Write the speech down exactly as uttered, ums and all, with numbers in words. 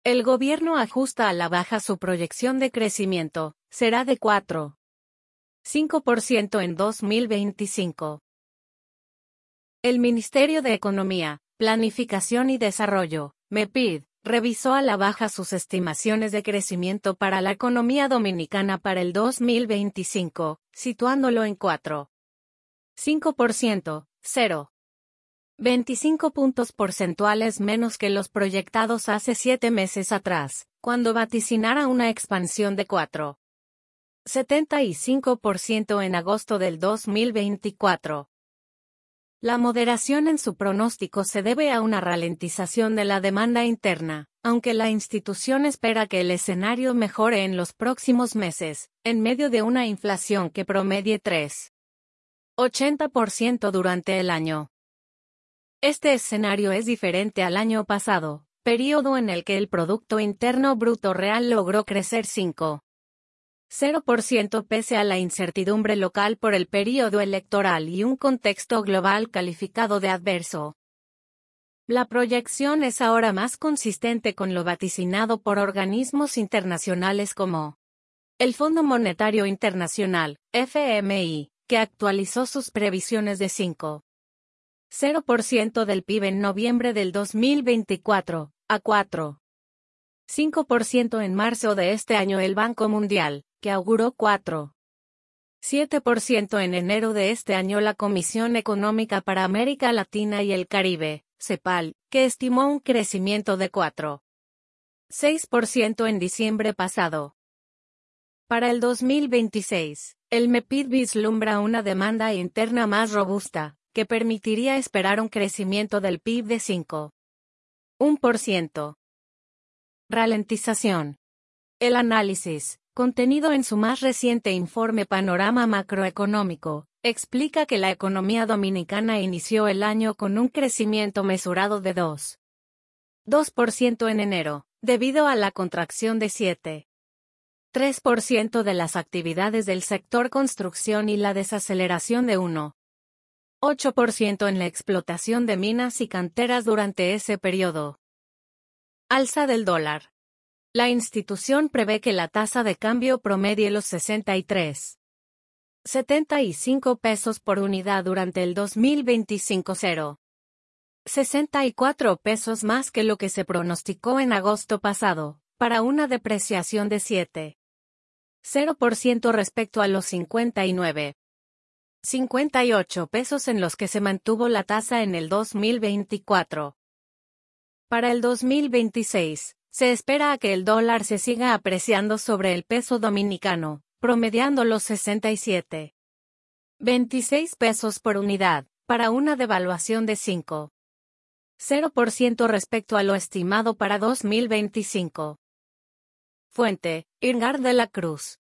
El gobierno ajusta a la baja su proyección de crecimiento, será de cuatro punto cinco por ciento en dos mil veinticinco. El Ministerio de Economía, Planificación y Desarrollo, M E P I D, revisó a la baja sus estimaciones de crecimiento para la economía dominicana para el dos mil veinticinco, situándolo en cuatro punto cinco por ciento, cero punto veinticinco puntos porcentuales menos que los proyectados hace siete meses atrás, cuando vaticinara una expansión de cuatro punto setenta y cinco por ciento en agosto del dos mil veinticuatro. La moderación en su pronóstico se debe a una ralentización de la demanda interna, aunque la institución espera que el escenario mejore en los próximos meses, en medio de una inflación que promedie tres punto ochenta por ciento durante el año. Este escenario es diferente al año pasado, periodo en el que el Producto Interno Bruto Real logró crecer cinco punto cero por ciento pese a la incertidumbre local por el período electoral y un contexto global calificado de adverso. La proyección es ahora más consistente con lo vaticinado por organismos internacionales como el Fondo Monetario Internacional, F M I, que actualizó sus previsiones de cinco punto cero por ciento del P I B en noviembre del dos mil veinticuatro, a cuatro punto cinco por ciento en marzo de este año. El Banco Mundial, que auguró cuatro punto siete por ciento en enero de este año. La Comisión Económica para América Latina y el Caribe, CEPAL, que estimó un crecimiento de cuatro punto seis por ciento en diciembre pasado. Para el dos mil veintiséis, el M E P I D vislumbra una demanda interna más robusta, que permitiría esperar un crecimiento del P I B de cinco punto uno por ciento. Ralentización. El análisis, contenido en su más reciente informe Panorama Macroeconómico, explica que la economía dominicana inició el año con un crecimiento mesurado de dos punto dos por ciento en enero, debido a la contracción de siete punto tres por ciento de las actividades del sector construcción y la desaceleración de uno punto ocho por ciento en la explotación de minas y canteras durante ese periodo. Alza del dólar. La institución prevé que la tasa de cambio promedie los sesenta y tres punto setenta y cinco pesos por unidad durante el dos mil veinticinco, cero punto sesenta y cuatro pesos más que lo que se pronosticó en agosto pasado, para una depreciación de siete punto cero por ciento respecto a los cincuenta y nueve punto cincuenta y ocho pesos en los que se mantuvo la tasa en el dos mil veinticuatro. Para el dos mil veintiséis, se espera a que el dólar se siga apreciando sobre el peso dominicano, promediando los sesenta y siete punto veintiséis pesos por unidad, para una devaluación de cinco punto cero por ciento respecto a lo estimado para dos mil veinticinco. Fuente: Irgar de la Cruz.